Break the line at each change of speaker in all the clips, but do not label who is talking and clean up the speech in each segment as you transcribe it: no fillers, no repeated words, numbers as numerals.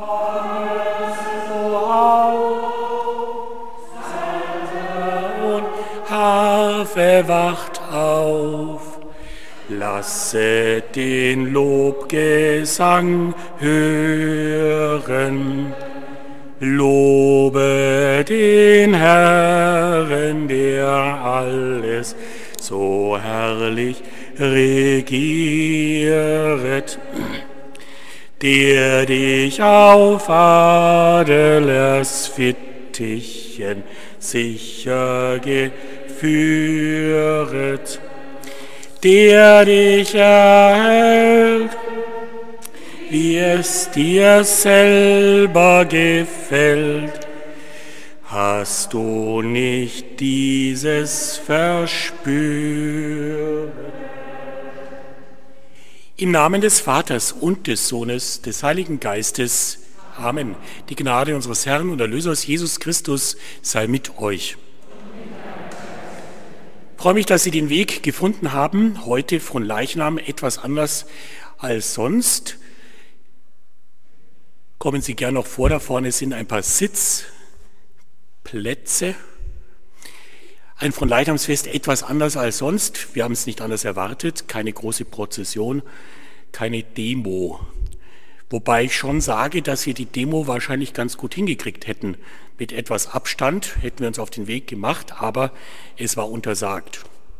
Und Harfe wacht auf, lasset den Lobgesang hören. Lobe den Herrn, der alles so herrlich regieret, der dich auf Adlers Fittichen sicher geführet, der dich erhält, wie es dir selber gefällt. Hast du nicht dieses verspürt? Im Namen des Vaters und des Sohnes, des Heiligen Geistes. Amen. Die Gnade unseres Herrn und Erlösers Jesus Christus sei mit euch. Ich freue mich, dass Sie den Weg gefunden haben, heute von Leichnam etwas anders als sonst. Kommen Sie gern noch vor, da vorne sind ein paar Sitzplätze. Ein Fronleichnamsfest etwas anders als sonst. Wir haben es nicht anders erwartet. Keine große Prozession, keine Demo. Wobei ich schon sage, dass wir die Demo wahrscheinlich ganz gut hingekriegt hätten. Mit etwas Abstand hätten wir uns auf den Weg gemacht, aber es war untersagt.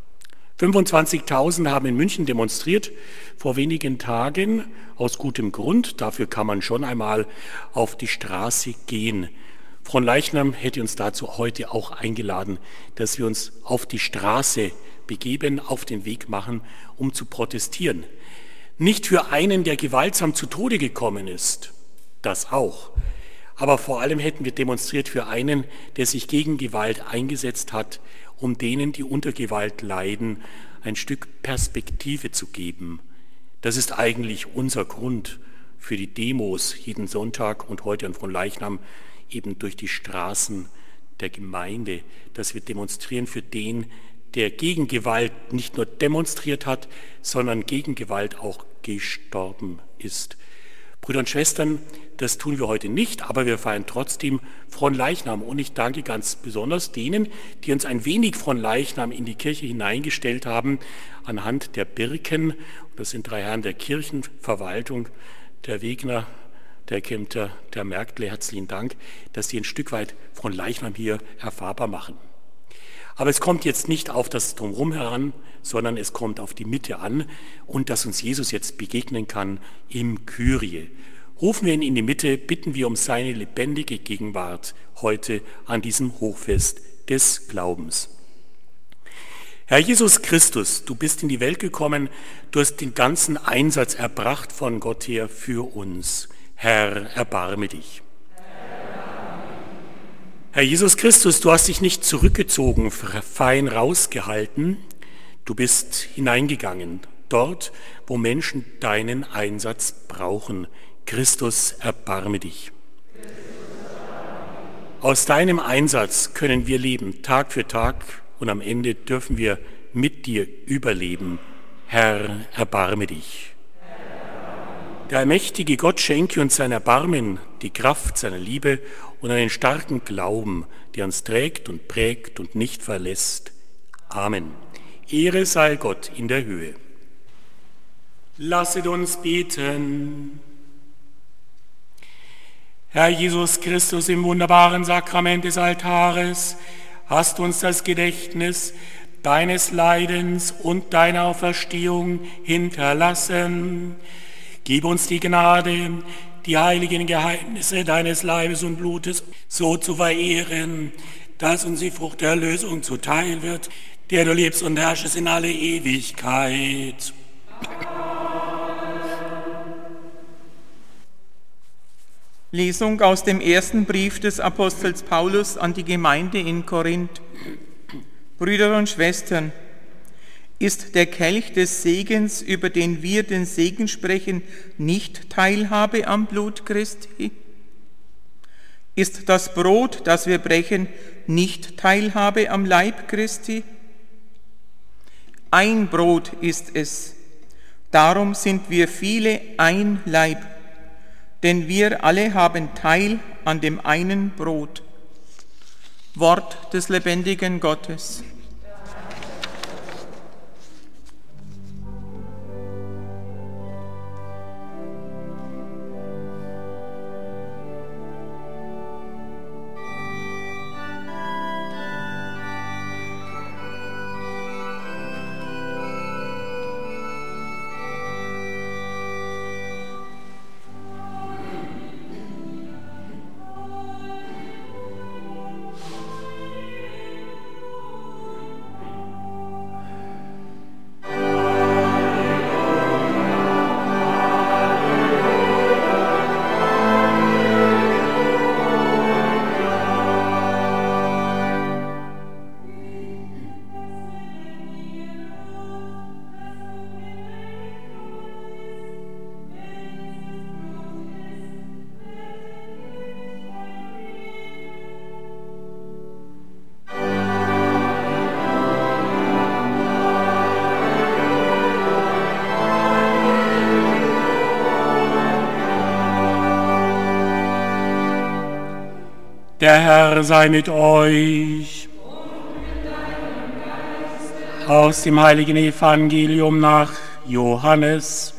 25.000 haben in München demonstriert vor wenigen Tagen, aus gutem Grund. Dafür kann man schon einmal auf die Straße gehen. Fronleichnam hätte uns dazu heute auch eingeladen, dass wir uns auf die Straße begeben, auf den Weg machen, um zu protestieren. Nicht für einen, der gewaltsam zu Tode gekommen ist, das auch. Aber vor allem hätten wir demonstriert für einen, der sich gegen Gewalt eingesetzt hat, um denen, die unter Gewalt leiden, ein Stück Perspektive zu geben. Das ist eigentlich unser Grund für die Demos jeden Sonntag und heute an Fronleichnam eben durch die Straßen der Gemeinde, dass wir demonstrieren für den, der gegen Gewalt nicht nur demonstriert hat, sondern gegen Gewalt auch gestorben ist. Brüder und Schwestern, das tun wir heute nicht, aber wir feiern trotzdem Fronleichnam. Und ich danke ganz besonders denen, die uns ein wenig Fronleichnam in die Kirche hineingestellt haben, anhand der Birken. Und das sind 3 Herren der Kirchenverwaltung, der Wegner, der Kempter, der Merkle. Herzlichen Dank, dass Sie ein Stück weit Fronleichnam hier erfahrbar machen. Aber es kommt jetzt nicht auf das Drumherum heran, sondern es kommt auf die Mitte an und dass uns Jesus jetzt begegnen kann im Kyrie. Rufen wir ihn in die Mitte, bitten wir um seine lebendige Gegenwart heute an diesem Hochfest des Glaubens. Herr Jesus Christus, du bist in die Welt gekommen, du hast den ganzen Einsatz erbracht von Gott her für uns. Herr, erbarme dich. Herr Jesus Christus, du hast dich nicht zurückgezogen, fein rausgehalten, du bist hineingegangen, dort, wo Menschen deinen Einsatz brauchen. Christus, erbarme dich. Aus deinem Einsatz können wir leben, Tag für Tag, und am Ende dürfen wir mit dir überleben. Herr, erbarme dich. Der allmächtige Gott schenke uns sein Erbarmen, die Kraft seiner Liebe und einen starken Glauben, der uns trägt und prägt und nicht verlässt. Amen. Ehre sei Gott in der Höhe. Lasset uns beten. Herr Jesus Christus, im wunderbaren Sakrament des Altares hast uns das Gedächtnis deines Leidens und deiner Auferstehung hinterlassen. Gib uns die Gnade, die heiligen Geheimnisse deines Leibes und Blutes so zu verehren, dass uns die Frucht der Erlösung zuteil wird, der du lebst und herrschest in alle Ewigkeit.
Lesung aus dem ersten Brief des Apostels Paulus an die Gemeinde in Korinth. Brüder und Schwestern, ist der Kelch des Segens, über den wir den Segen sprechen, nicht Teilhabe am Blut Christi? Ist das Brot, das wir brechen, nicht Teilhabe am Leib Christi? Ein Brot ist es, darum sind wir viele ein Leib. denn wir alle haben Teil an dem einen Brot. Wort des lebendigen Gottes.
Der Herr sei mit euch. Aus dem heiligen Evangelium nach Johannes.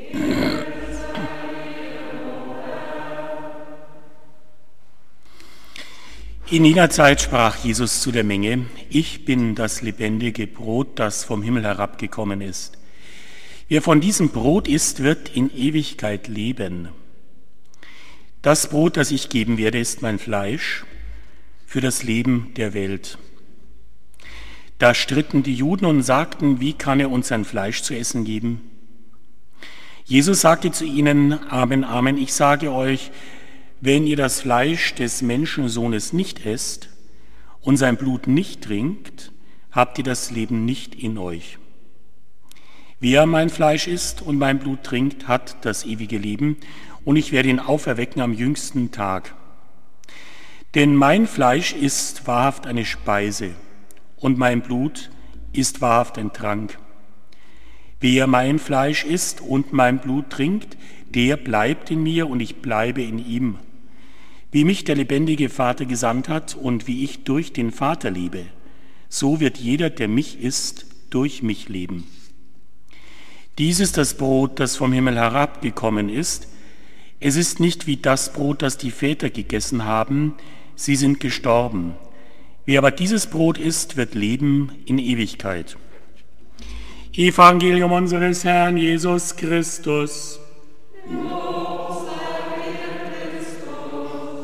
In jener Zeit sprach Jesus zu der Menge: Ich bin das lebendige Brot, das vom Himmel herabgekommen ist. Wer von diesem Brot isst, wird in Ewigkeit leben. Das Brot, das ich geben werde, ist mein Fleisch für das Leben der Welt. Da stritten die Juden und sagten: Wie kann er uns sein Fleisch zu essen geben? Jesus sagte zu ihnen: Amen, Amen, ich sage euch, wenn ihr das Fleisch des Menschensohnes nicht esst und sein Blut nicht trinkt, habt ihr das Leben nicht in euch. Wer mein Fleisch isst und mein Blut trinkt, hat das ewige Leben, und ich werde ihn auferwecken am jüngsten Tag. Denn mein Fleisch ist wahrhaft eine Speise, und mein Blut ist wahrhaft ein Trank. Wer mein Fleisch isst und mein Blut trinkt, der bleibt in mir und ich bleibe in ihm. Wie mich der lebendige Vater gesandt hat und wie ich durch den Vater lebe, so wird jeder, der mich isst, durch mich leben. Dies ist das Brot, das vom Himmel herabgekommen ist. Es ist nicht wie das Brot, das die Väter gegessen haben, sie sind gestorben. Wer aber dieses Brot isst, wird leben in Ewigkeit. Evangelium unseres Herrn Jesus Christus. Lob sei dir, Christus.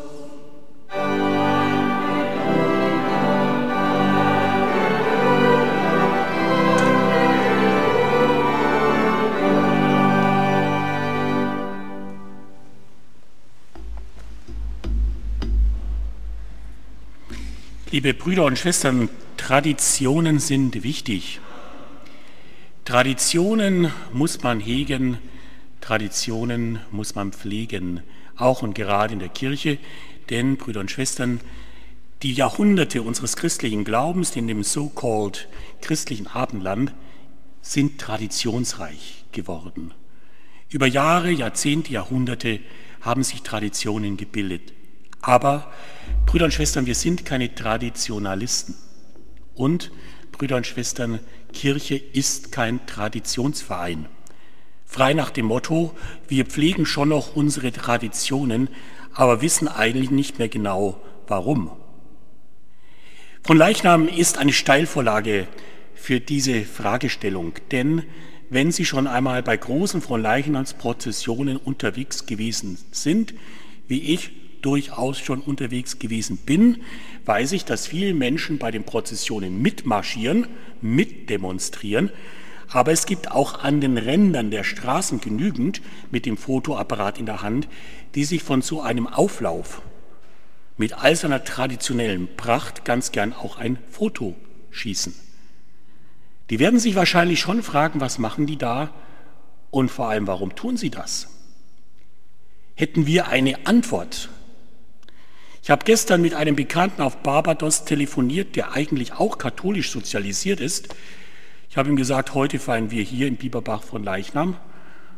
Liebe Brüder und Schwestern, Traditionen sind wichtig. Traditionen muss man hegen, Traditionen muss man pflegen, auch und gerade in der Kirche, denn, Brüder und Schwestern, die Jahrhunderte unseres christlichen Glaubens in dem so-called christlichen Abendland sind traditionsreich geworden. Über Jahre, Jahrzehnte, Jahrhunderte haben sich Traditionen gebildet. Aber, Brüder und Schwestern, wir sind keine Traditionalisten. Und, Brüder und Schwestern, Kirche ist kein Traditionsverein. Frei nach dem Motto, wir pflegen schon noch unsere Traditionen, aber wissen eigentlich nicht mehr genau, warum. Fronleichnam ist eine Steilvorlage für diese Fragestellung, denn wenn Sie schon einmal bei großen Fronleichnamsprozessionen unterwegs gewesen sind, wie ich durchaus schon unterwegs gewesen bin, weiß ich, dass viele Menschen bei den Prozessionen mitmarschieren, mitdemonstrieren, aber es gibt auch an den Rändern der Straßen genügend mit dem Fotoapparat in der Hand, die sich von so einem Auflauf mit all seiner traditionellen Pracht ganz gern auch ein Foto schießen. Die werden sich wahrscheinlich schon fragen, was machen die da und vor allem, warum tun sie das? Hätten wir eine Antwort? Ich habe gestern mit einem Bekannten auf Barbados telefoniert, der eigentlich auch katholisch sozialisiert ist. Ich habe ihm gesagt, heute feiern wir hier in Bieberbach Fronleichnam.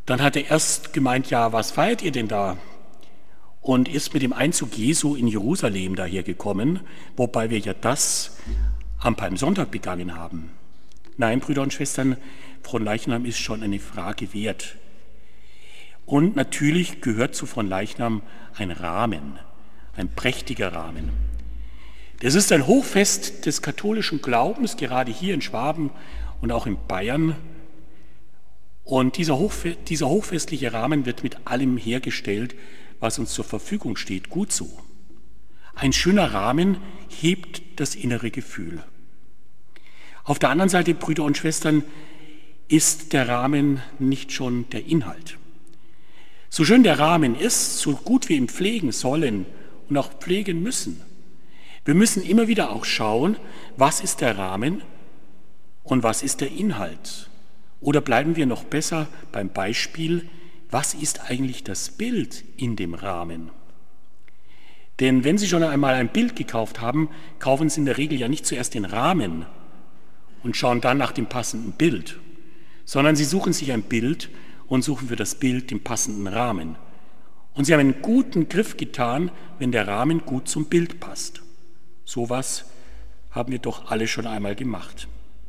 Dann hat er erst gemeint, ja, was feiert ihr denn da? Und ist mit dem Einzug Jesu in Jerusalem daher gekommen, wobei wir ja das am Palmsonntag begangen haben. Nein, Brüder und Schwestern, Fronleichnam ist schon eine Frage wert. Und natürlich gehört zu Fronleichnam ein Rahmen, ein prächtiger Rahmen. Das ist ein Hochfest des katholischen Glaubens, gerade hier in Schwaben und auch in Bayern. Und dieser hochfestliche Rahmen wird mit allem hergestellt, was uns zur Verfügung steht, gut so. Ein schöner Rahmen hebt das innere Gefühl. Auf der anderen Seite, Brüder und Schwestern, ist der Rahmen nicht schon der Inhalt. So schön der Rahmen ist, so gut wir ihn pflegen sollen und auch pflegen müssen. Wir müssen immer wieder auch schauen, was ist der Rahmen und was ist der Inhalt. Oder bleiben wir noch besser beim Beispiel, was ist eigentlich das Bild in dem Rahmen? Denn wenn Sie schon einmal ein Bild gekauft haben, kaufen Sie in der Regel ja nicht zuerst den Rahmen und schauen dann nach dem passenden Bild, sondern Sie suchen sich ein Bild und suchen für das Bild den passenden Rahmen. Und Sie haben einen guten Griff getan, wenn der Rahmen gut zum Bild passt. Sowas haben wir doch alle schon einmal gemacht.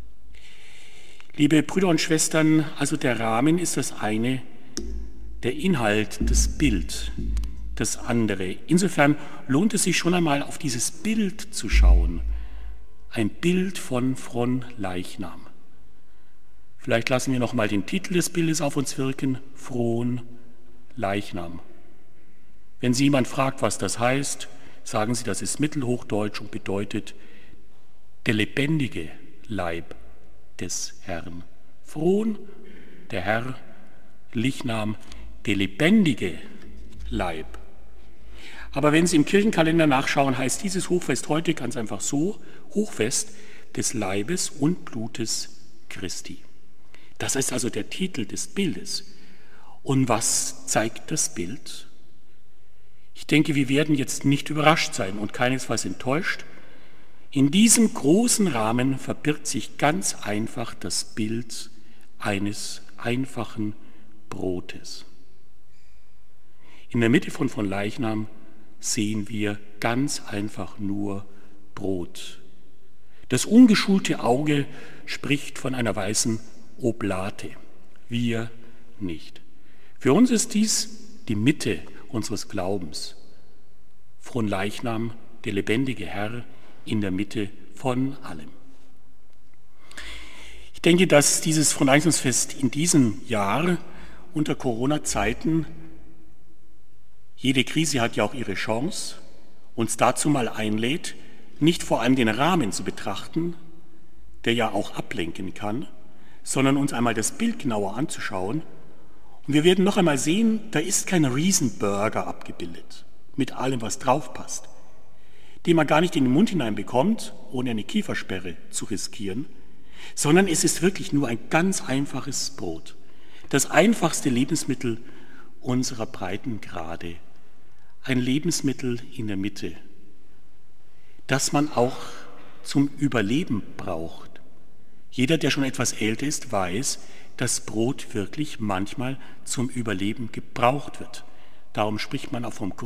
Liebe Brüder und Schwestern, also der Rahmen ist das eine, der Inhalt, das Bild, das andere. Insofern lohnt es sich schon einmal auf dieses Bild zu schauen. Ein Bild von Fronleichnam. Vielleicht lassen wir noch mal den Titel des Bildes auf uns wirken, Fronleichnam. Wenn Sie jemand fragt, was das heißt, sagen Sie, das ist Mittelhochdeutsch und bedeutet der lebendige Leib des Herrn. Fron, der Herr, Leichnam, der lebendige Leib. Aber wenn Sie im Kirchenkalender nachschauen, heißt dieses Hochfest heute ganz einfach so, Hochfest des Leibes und Blutes Christi. Das ist also der Titel des Bildes. Und was zeigt das Bild? Ich denke, wir werden jetzt nicht überrascht sein und keinesfalls enttäuscht. In diesem großen Rahmen verbirgt sich ganz einfach das Bild eines einfachen Brotes. In der Mitte von Leichnam sehen wir ganz einfach nur Brot. Das ungeschulte Auge spricht von einer weißen Oblate, wir nicht. Für uns ist dies die Mitte unseres Glaubens. Fronleichnam, der lebendige Herr, in der Mitte von allem. Ich denke, dass dieses Fronleichnamsfest in diesem Jahr unter Corona-Zeiten, jede Krise hat ja auch ihre Chance, uns dazu mal einlädt, nicht vor allem den Rahmen zu betrachten, der ja auch ablenken kann, sondern uns einmal das Bild genauer anzuschauen. Und wir werden noch einmal sehen, da ist kein Riesenburger abgebildet, mit allem, was drauf passt, den man gar nicht in den Mund hineinbekommt, ohne eine Kiefersperre zu riskieren, sondern es ist wirklich nur ein ganz einfaches Brot, das einfachste Lebensmittel unserer Breitengrade, ein Lebensmittel in der Mitte, das man auch zum Überleben braucht. Jeder, der schon etwas älter ist, weiß, dass Brot wirklich manchmal zum Überleben gebraucht wird. Darum spricht man auch vom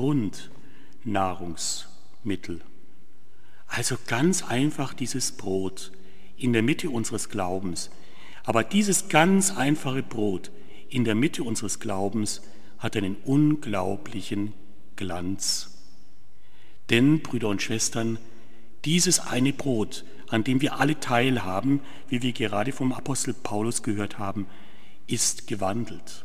Grundnahrungsmittel. Also ganz einfach dieses Brot in der Mitte unseres Glaubens. Aber dieses ganz einfache Brot in der Mitte unseres Glaubens hat einen unglaublichen Glanz. Denn, Brüder und Schwestern, dieses eine Brot, an dem wir alle teilhaben, wie wir gerade vom Apostel Paulus gehört haben, ist gewandelt.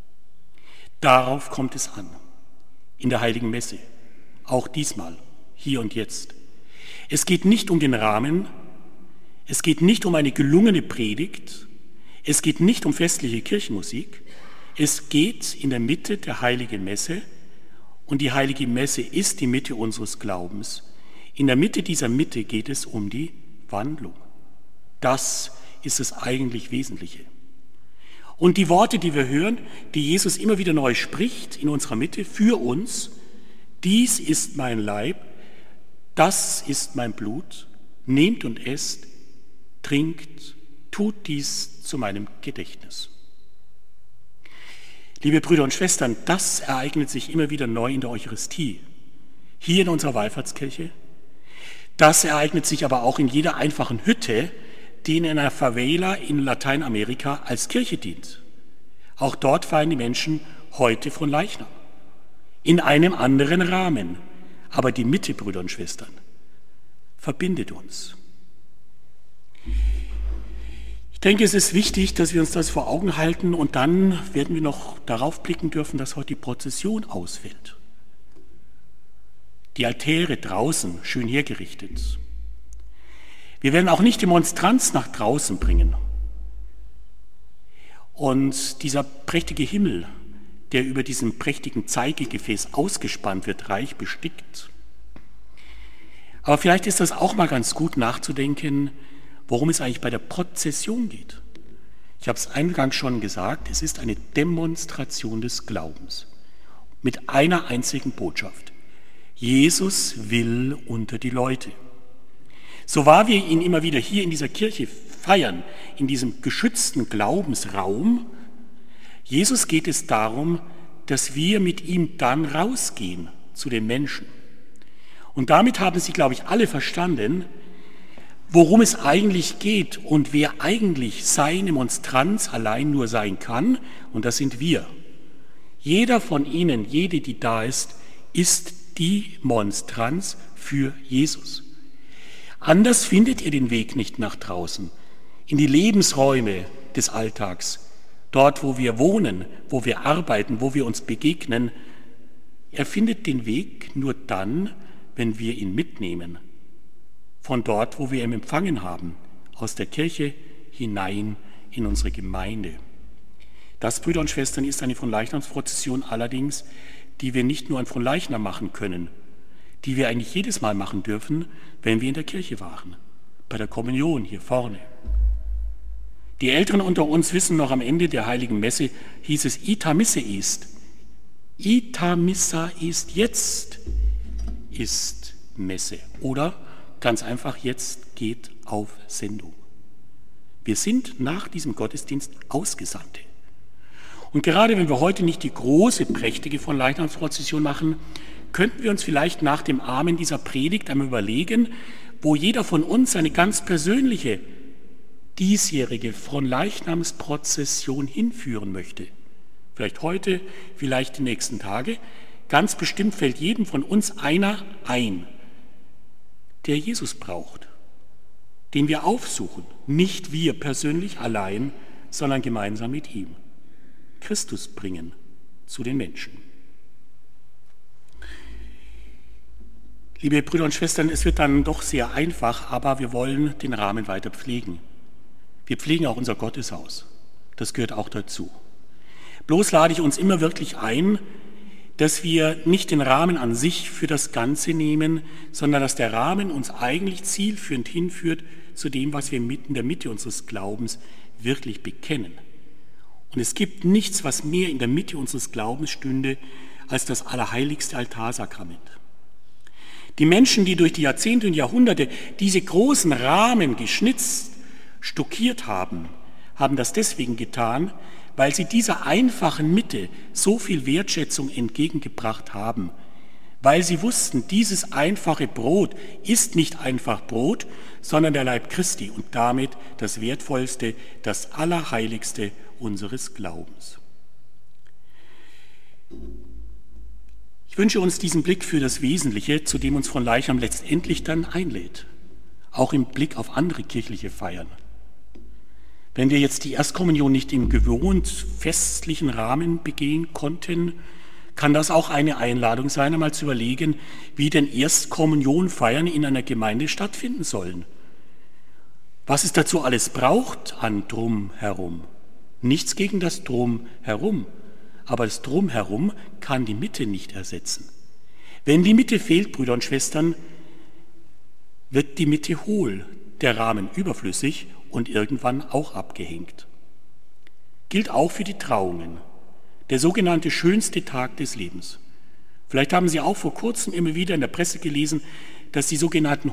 Darauf kommt es an, in der Heiligen Messe, auch diesmal, hier und jetzt. Es geht nicht um den Rahmen, es geht nicht um eine gelungene Predigt, es geht nicht um festliche Kirchenmusik, es geht in der Mitte der Heiligen Messe, und die Heilige Messe ist die Mitte unseres Glaubens. In der Mitte dieser Mitte geht es um die Wandlung. Das ist das eigentlich Wesentliche. Und die Worte, die wir hören, die Jesus immer wieder neu spricht in unserer Mitte für uns, dies ist mein Leib, das ist mein Blut, nehmt und esst, trinkt, tut dies zu meinem Gedächtnis. Liebe Brüder und Schwestern, das ereignet sich immer wieder neu in der Eucharistie. Hier in unserer Wallfahrtskirche. Das ereignet sich aber auch in jeder einfachen Hütte, die in einer Favela in Lateinamerika als Kirche dient. Auch dort feiern die Menschen heute Fronleichnam. In einem anderen Rahmen. Aber die Mitte, Brüder und Schwestern, verbindet uns. Ich denke, es ist wichtig, dass wir uns das vor Augen halten und dann werden wir noch darauf blicken dürfen, dass heute die Prozession ausfällt. Die Altäre draußen schön hergerichtet. Wir werden auch nicht die Monstranz nach draußen bringen. Und dieser prächtige Himmel, der über diesem prächtigen Zeigegefäß ausgespannt wird, reich bestickt. Aber vielleicht ist das auch mal ganz gut nachzudenken, worum es eigentlich bei der Prozession geht. Ich habe es eingangs schon gesagt, es ist eine Demonstration des Glaubens mit einer einzigen Botschaft. Jesus will unter die Leute. So wahr wir ihn immer wieder hier in dieser Kirche feiern, in diesem geschützten Glaubensraum, Jesus geht es darum, dass wir mit ihm dann rausgehen zu den Menschen. Und damit haben Sie, glaube ich, alle verstanden, worum es eigentlich geht und wer eigentlich seine Monstranz allein nur sein kann, und das sind wir. Jeder von Ihnen, jede, die da ist die Monstranz für Jesus. Anders findet ihr den Weg nicht nach draußen, in die Lebensräume des Alltags, dort, wo wir wohnen, wo wir arbeiten, wo wir uns begegnen. Er findet den Weg nur dann, wenn wir ihn mitnehmen. Von dort, wo wir ihn empfangen haben, aus der Kirche hinein in unsere Gemeinde. Das, Brüder und Schwestern, ist eine Fronleichnamsprozession allerdings, die wir nicht nur an Fronleichnam machen können, die wir eigentlich jedes Mal machen dürfen, wenn wir in der Kirche waren, bei der Kommunion hier vorne. Die Älteren unter uns wissen noch, am Ende der Heiligen Messe hieß es, ita misse est. Ita missa est, jetzt ist Messe. Oder ganz einfach, jetzt geht auf Sendung. Wir sind nach diesem Gottesdienst Ausgesandte. Und gerade wenn wir heute nicht die große, prächtige Fronleichnamsprozession machen, könnten wir uns vielleicht nach dem Amen dieser Predigt einmal überlegen, wo jeder von uns seine ganz persönliche, diesjährige Fronleichnamsprozession hinführen möchte. Vielleicht heute, vielleicht die nächsten Tage. Ganz bestimmt fällt jedem von uns einer ein, der Jesus braucht, den wir aufsuchen. Nicht wir persönlich allein, sondern gemeinsam mit ihm. Christus bringen zu den Menschen. Liebe Brüder und Schwestern, es wird dann doch sehr einfach, aber wir wollen den Rahmen weiter pflegen. Wir pflegen auch unser Gotteshaus. Das gehört auch dazu. Bloß lade ich uns immer wirklich ein, dass wir nicht den Rahmen an sich für das Ganze nehmen, sondern dass der Rahmen uns eigentlich zielführend hinführt zu dem, was wir in der Mitte unseres Glaubens wirklich bekennen. Und es gibt nichts, was mehr in der Mitte unseres Glaubens stünde, als das allerheiligste Altarsakrament. Die Menschen, die durch die Jahrzehnte und Jahrhunderte diese großen Rahmen geschnitzt, stuckiert haben, haben das deswegen getan, weil sie dieser einfachen Mitte so viel Wertschätzung entgegengebracht haben, weil sie wussten, dieses einfache Brot ist nicht einfach Brot, sondern der Leib Christi und damit das Wertvollste, das Allerheiligste unseres Glaubens. Ich wünsche uns diesen Blick für das Wesentliche, zu dem uns Fronleichnam letztendlich dann einlädt, auch im Blick auf andere kirchliche Feiern. Wenn wir jetzt die Erstkommunion nicht im gewohnt festlichen Rahmen begehen konnten, kann das auch eine Einladung sein, einmal zu überlegen, wie denn Erstkommunionfeiern in einer Gemeinde stattfinden sollen. Was es dazu alles braucht an Drumherum. Nichts gegen das Drumherum, aber das Drumherum kann die Mitte nicht ersetzen. Wenn die Mitte fehlt, Brüder und Schwestern, wird die Mitte hohl, der Rahmen überflüssig und irgendwann auch abgehängt. Gilt auch für die Trauungen, der sogenannte schönste Tag des Lebens. Vielleicht haben Sie auch vor kurzem immer wieder in der Presse gelesen, dass die sogenannten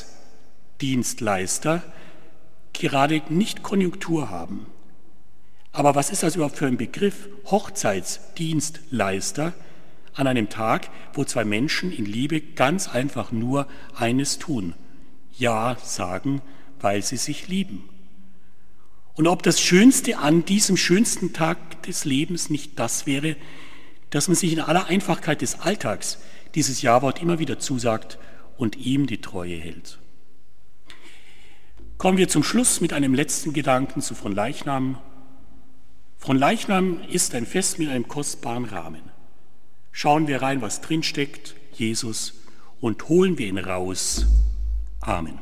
Hochzeitsdienstleister gerade nicht Konjunktur haben. Aber was ist das überhaupt für ein Begriff? Hochzeitsdienstleister an einem Tag, wo zwei Menschen in Liebe ganz einfach nur eines tun: Ja sagen, weil sie sich lieben. Und ob das Schönste an diesem schönsten Tag des Lebens nicht das wäre, dass man sich in aller Einfachkeit des Alltags dieses Ja-Wort immer wieder zusagt und ihm die Treue hält. Kommen wir zum Schluss mit einem letzten Gedanken zu Fronleichnam. Fronleichnam ist ein Fest mit einem kostbaren Rahmen. Schauen wir rein, was drinsteckt, Jesus, und holen wir ihn raus. Amen.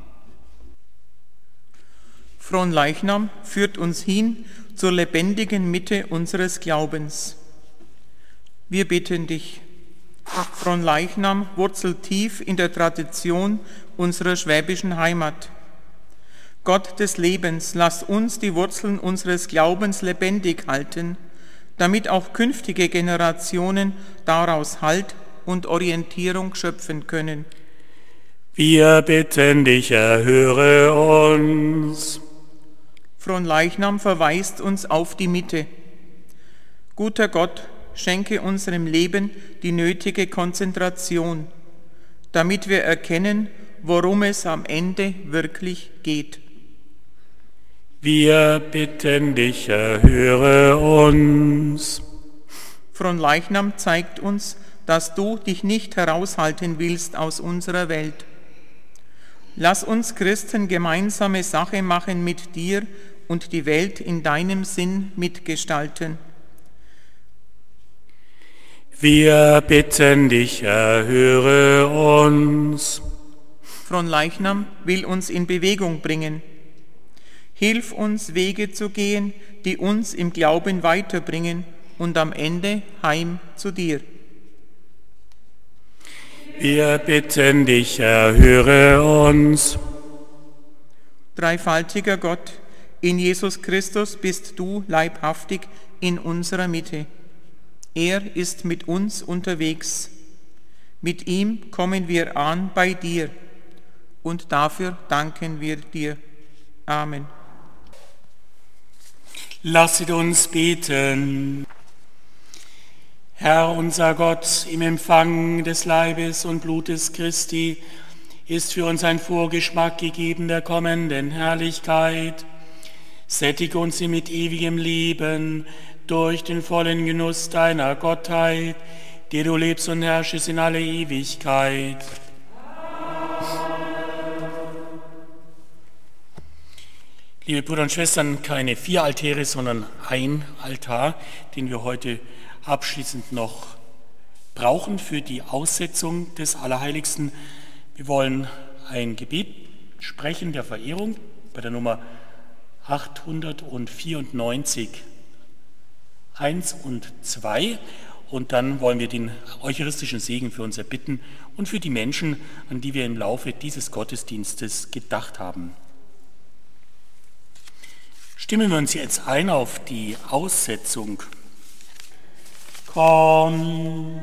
Fronleichnam führt uns hin zur lebendigen Mitte unseres Glaubens. Wir bitten dich. Fronleichnam wurzelt tief in der Tradition unserer schwäbischen Heimat. Gott des Lebens, lass uns die Wurzeln unseres Glaubens lebendig halten, damit auch künftige Generationen daraus Halt und Orientierung schöpfen können.
Wir bitten dich, erhöre uns.
Fronleichnam verweist uns auf die Mitte. Guter Gott, schenke unserem Leben die nötige Konzentration, damit wir erkennen, worum es am Ende wirklich geht.
Wir bitten dich, erhöre uns.
Fronleichnam zeigt uns, dass du dich nicht heraushalten willst aus unserer Welt. Lass uns Christen gemeinsame Sache machen mit dir und die Welt in deinem Sinn mitgestalten.
Wir bitten dich, erhöre uns.
Fronleichnam will uns in Bewegung bringen. Hilf uns, Wege zu gehen, die uns im Glauben weiterbringen und am Ende heim zu dir.
Wir bitten dich, erhöre uns.
Dreifaltiger Gott, in Jesus Christus bist du leibhaftig in unserer Mitte. Er ist mit uns unterwegs. Mit ihm kommen wir an bei dir und dafür danken wir dir. Amen.
Lasset uns beten. Herr unser Gott, im Empfang des Leibes und Blutes Christi ist für uns ein Vorgeschmack gegeben der kommenden Herrlichkeit. Sättige uns mit ewigem Leben durch den vollen Genuss deiner Gottheit, der du lebst und herrschest in alle Ewigkeit. Liebe Brüder und Schwestern, keine 4 Altäre, sondern ein Altar, den wir heute abschließend noch brauchen für die Aussetzung des Allerheiligsten. Wir wollen ein Gebet sprechen der Verehrung bei der Nummer 894, 1 und 2. Und dann wollen wir den eucharistischen Segen für uns erbitten und für die Menschen, an die wir im Laufe dieses Gottesdienstes gedacht haben. Stimmen wir uns jetzt ein auf die Aussetzung. Komm.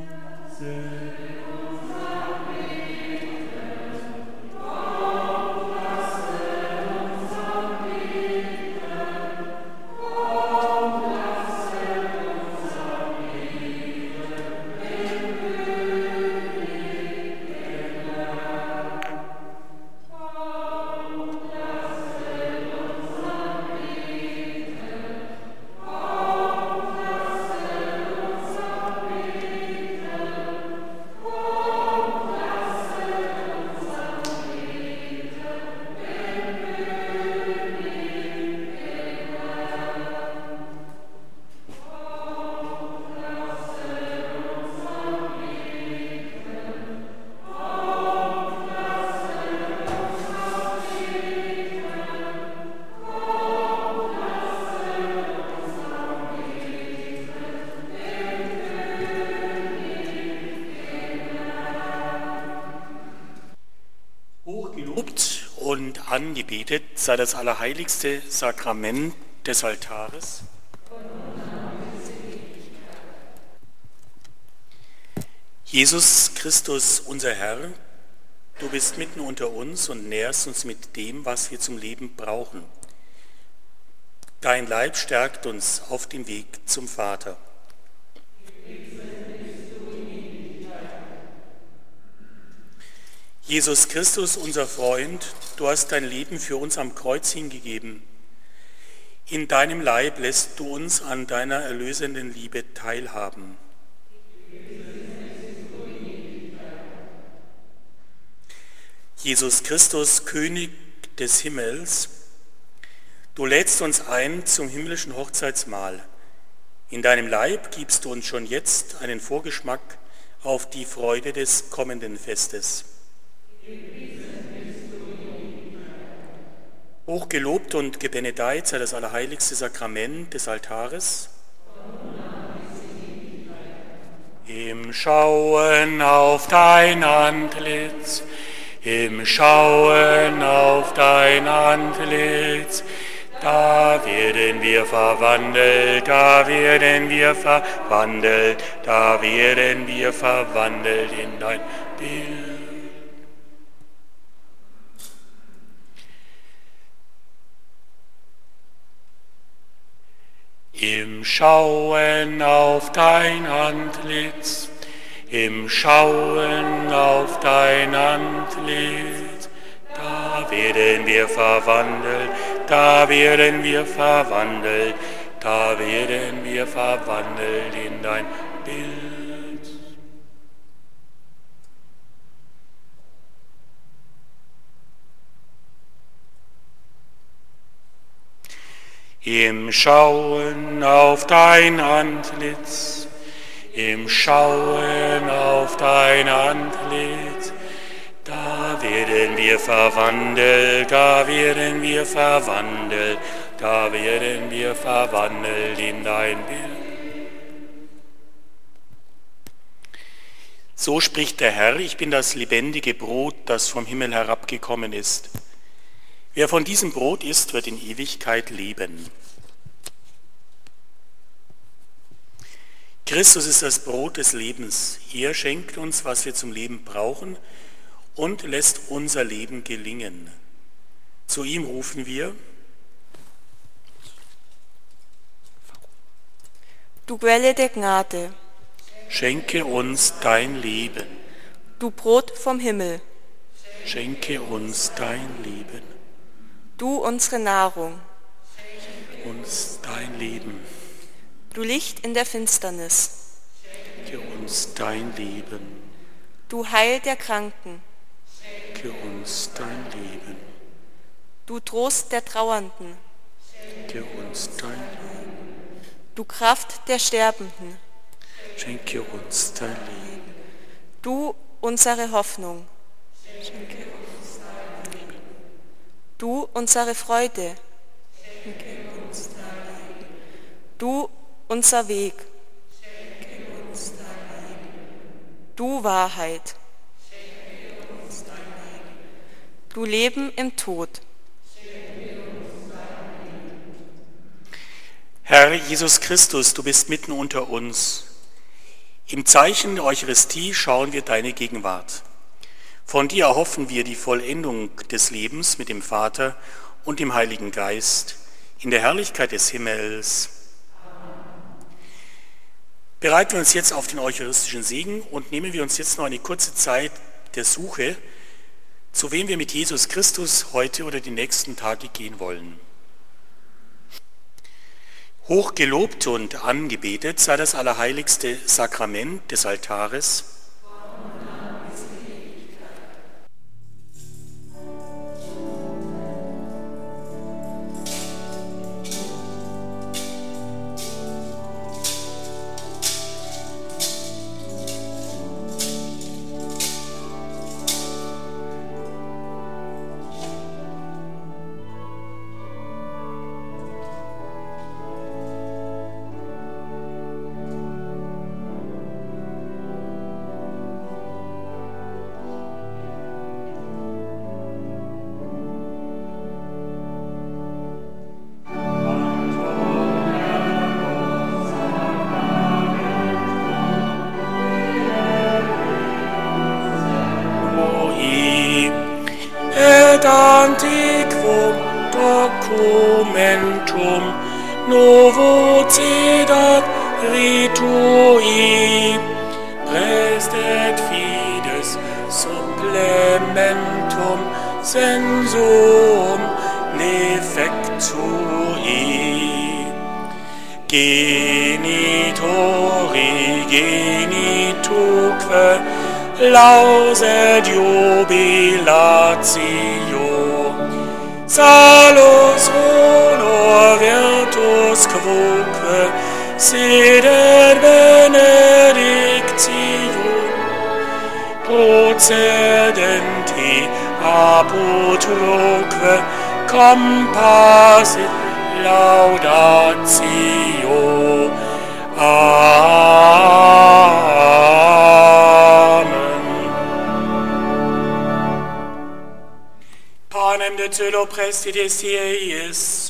Und angebetet sei das allerheiligste Sakrament des Altares. Jesus Christus, unser Herr, du bist mitten unter uns und nährst uns mit dem, was wir zum Leben brauchen. Dein Leib stärkt uns auf dem Weg zum Vater. Jesus Christus, unser Freund, du hast dein Leben für uns am Kreuz hingegeben. In deinem Leib lässt du uns an deiner erlösenden Liebe teilhaben. Jesus Christus, König des Himmels, du lädst uns ein zum himmlischen Hochzeitsmahl. In deinem Leib gibst du uns schon jetzt einen Vorgeschmack auf die Freude des kommenden Festes. Hochgelobt und gebenedeit sei das allerheiligste Sakrament des Altares. Im Schauen auf dein Antlitz, im Schauen auf dein Antlitz, da werden wir verwandelt, da werden wir verwandelt, da werden wir verwandelt in dein Bild. Im Schauen auf dein Antlitz, im Schauen auf dein Antlitz, da werden wir verwandelt, da werden wir verwandelt, da werden wir verwandelt in dein Bild. Im Schauen auf dein Antlitz, im Schauen auf dein Antlitz, da werden wir verwandelt, da werden wir verwandelt, da werden wir verwandelt in dein Bild. So spricht der Herr, ich bin das lebendige Brot, das vom Himmel herabgekommen ist. Wer von diesem Brot isst, wird in Ewigkeit leben. Christus ist das Brot des Lebens. Er schenkt uns, was wir zum Leben brauchen und lässt unser Leben gelingen. Zu ihm rufen wir:
Du Quelle der Gnade,
schenke uns dein Leben.
du Brot vom Himmel,
Schenke uns dein Leben.
du unsere Nahrung,
Uns dein Leben.
du Licht in der Finsternis,
Schenke uns dein Leben.
du Heil der Kranken,
Schenke uns dein Leben.
du Trost der Trauernden,
Schenke uns dein Leben.
du Kraft der Sterbenden,
Schenke uns dein Leben.
du unsere Hoffnung, du unsere Freude, du unser Weg, du Wahrheit, du Leben im Tod.
Herr Jesus Christus, du bist mitten unter uns. Im Zeichen der Eucharistie schauen wir deine Gegenwart. Von dir erhoffen wir die Vollendung des Lebens mit dem Vater und dem Heiligen Geist in der Herrlichkeit des Himmels. Bereiten wir uns jetzt auf den eucharistischen Segen und nehmen wir uns jetzt noch eine kurze Zeit der Suche, zu wem wir mit Jesus Christus heute oder die nächsten Tage gehen wollen. Hochgelobt und angebetet sei das allerheiligste Sakrament des Altares. Antiquum documentum novo cedat ritui, prestet fides supplementum sensum lefectui. Genitori genituque lauset jubilatio, salus honor virtus quoque sed benedictio, procedenti apotroque compassit laudatio. Amen. Panem de celo prestides iis.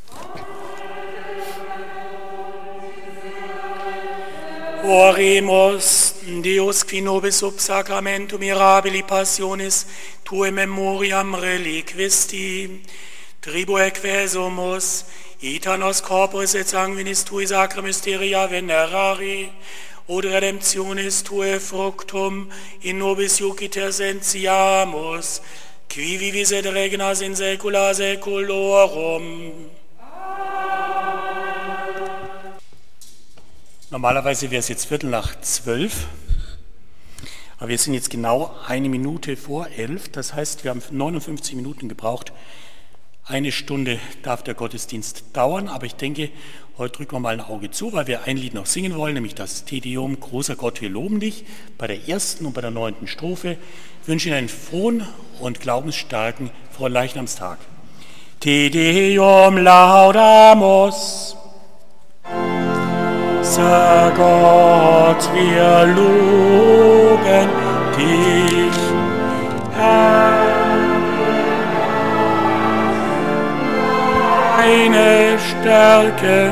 Oremus, Deus qui nobis sub sacramentum mirabili passionis tuae memoriam reliquisti, tribue quesumus, ita nos corporis et sanguinis tui sacra mysteria venerari, od redemptionis tuae fructum in nobis iuciter sentiamus, qui vivis et regnas in saecula saeculorum. Normalerweise wäre es jetzt 11:15, aber wir sind jetzt genau 1 Minute vor 11, das heißt, wir haben 59 Minuten gebraucht. 1 Stunde darf der Gottesdienst dauern, aber ich denke, heute drücken wir mal ein Auge zu, weil wir ein Lied noch singen wollen, nämlich das Te Deum, großer Gott, wir loben dich, bei der 1. und bei der 9. Strophe. Ich wünsche Ihnen einen frohen und glaubensstarken Fronleichnamstag. Te Deum laudamus. Sag Gott, wir loben dich, Herr, deine Stärke.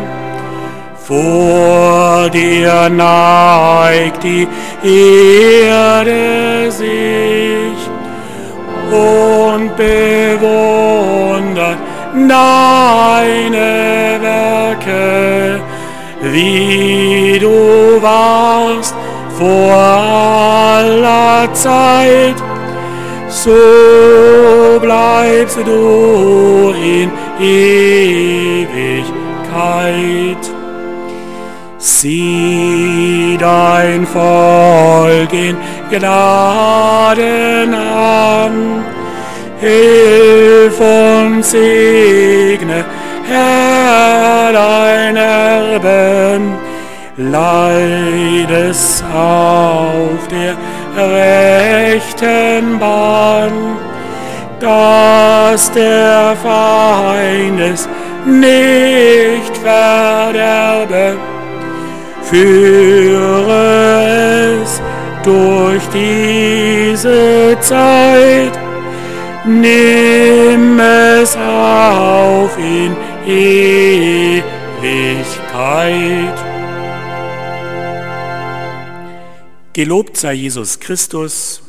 Vor dir neigt die Erde sich und bewundert deine Werke. Wie du warst vor aller Zeit, so bleibst du in Ewigkeit. Sieh dein Volk in Gnaden an, hilf und segne, Herr, dein Erben, leid es auf der rechten Bahn, dass der Feind es nicht verderbe, führe es durch diese Zeit, nimm es auf in Ewigkeit. Gelobt sei Jesus Christus.